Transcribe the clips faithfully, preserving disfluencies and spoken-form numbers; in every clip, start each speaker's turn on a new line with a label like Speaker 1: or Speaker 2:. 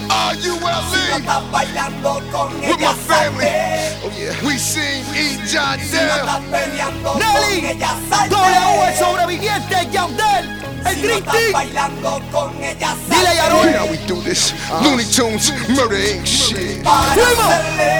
Speaker 1: R U L E. With my family. Oh yeah. We seen E. John Dell.
Speaker 2: Nelly, W el sobreviviente, Yandel, el Green Team. Dile Yarol.
Speaker 1: How we do this? Looney Tunes, Murder Incorporated shit.
Speaker 2: Fuimos.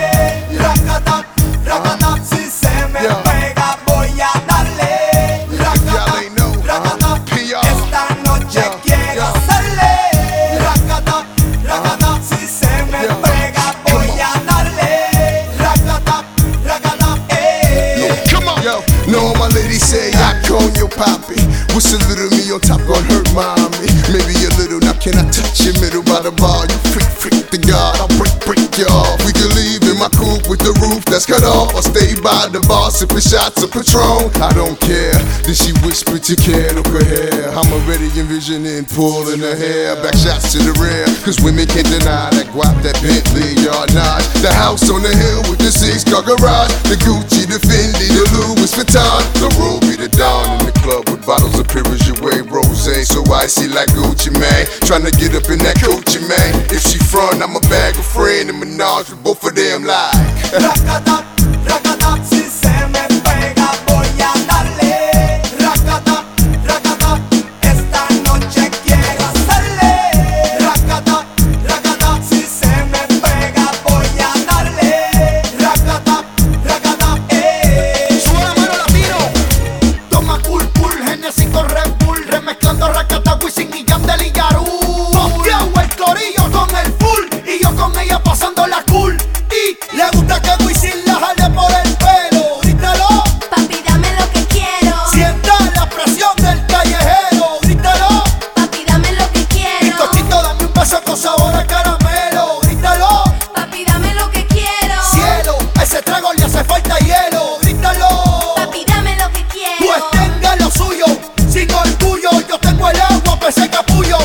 Speaker 3: Si se me pega voy a darle.
Speaker 1: Y'all ain't know. Uh-huh. P R.
Speaker 3: Esta noche
Speaker 1: Yeah.
Speaker 3: quiero
Speaker 1: Yeah.
Speaker 3: hacerle. Racata, racata. Si se me
Speaker 1: Yeah.
Speaker 3: pega voy a darle. Racata, racata, eh.
Speaker 1: Come on. Yo, know all my ladies say I call your poppy. What's a little me on top gonna hurt mommy? Maybe a little, now can I touch your middle by the bar? You freak, freak the God, I'll break, break you off. We can leave in my coupe with the roof that's cut off. I'll stay by the bar sipping shots of Patron. I don't care. Then she whispered to care, look her hair. I'm already envisioning pulling her hair. Back shots to the rear, cause women can't deny that guap, that Bentley, yard notch. The house on the hill with the six-car garage. The Gucci, the Fendi, the Louis Vuitton. The Ruby, the Dawn in the club with bottles of Perrier Rosé. So icy like Gucci, man. Tryna get up in that Gucci, man. If she front, I'm a bag of friend and Minaj with both of them like.
Speaker 3: Racata, racata. Si se me pega voy a darle. Racata, racata. Esta noche quiero hacerle. Racata, racata. Si se me pega voy a darle. Racata, racata, eh.
Speaker 2: Sube la mano latino. Toma cool, cool, Genesis con Red Bull. Remezclando Racata, Wisin y Yandel y Yarul. Posteado el corillo con el full. Y yo con ella pasando la cool. Y le gusta que Wisin la jale por el pelo. Grítalo.
Speaker 4: Papi, dame lo que quiero.
Speaker 2: Sienta la presión del callejero. Grítalo.
Speaker 4: Papi, dame lo que
Speaker 2: Y
Speaker 4: quiero.
Speaker 2: Tochito, dame un beso con sabor a caramelo. Grítalo.
Speaker 4: Papi, dame lo que quiero.
Speaker 2: Cielo, a ese trago le hace falta hielo. Grítalo.
Speaker 4: Papi, dame lo que quiero.
Speaker 2: Pues tenga lo suyo, sin orgullo. Yo tengo el agua, pues ese capullo.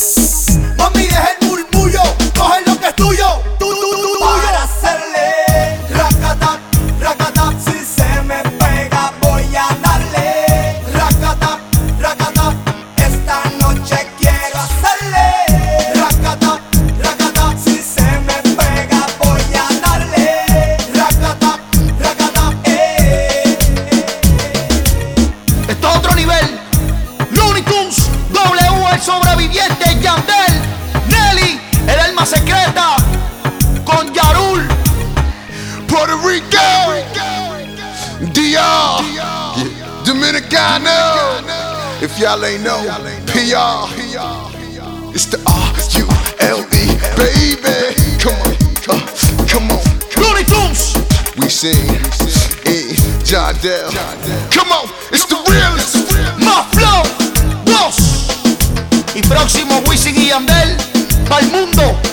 Speaker 2: Mami, deja el murmullo, coge lo que es tuyo. Tu, tu, tu, tuyo.
Speaker 3: Para hacerle. Racata, racata. Si se me pega voy a darle. Racata, racata. Esta noche quiero hacerle. Racata, racata. Si se me pega voy a darle. Racata, racata, eh.
Speaker 2: Esto es otro nivel. Looney Tunes, W el sobreviviente, Yandel, Nelly, el alma secreta, con Yarul.
Speaker 1: Puerto Rico, D R, yeah. Dominicano. If y'all ain't know, P R. It's the R U L E, baby. Come on, uh, come on.
Speaker 2: Looney Tunes,
Speaker 1: We sing E. John Dell. Come on, it's the realest.
Speaker 2: más flow, dos. Y próximo Wisin y Yandel, pa'l mundo.